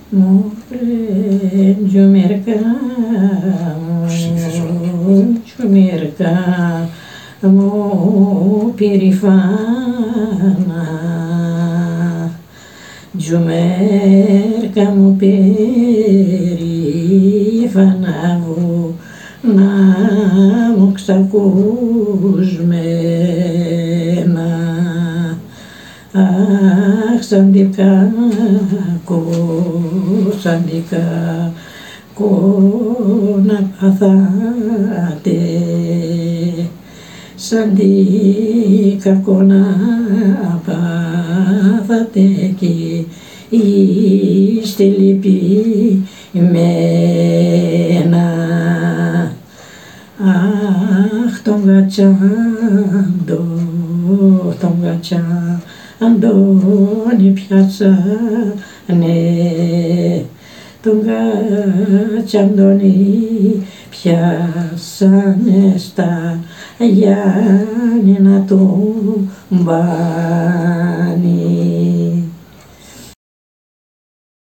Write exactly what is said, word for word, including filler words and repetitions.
More Jumirka, Jumirka, Mo Pirifana, Jumirka Mo Pirifana, na moksakuzmena. Αχ, σαντικά, κοσαντικά, κόνα παθάτε, σαντικά κόνα πάθατε κι είστε λυπημένα. Αχ, τον κατσάντο, τον κατσάντο, Αντώνη πιάσανε, τον κατσαντώνη πιάσανε στα Γιάννηνα του μπα.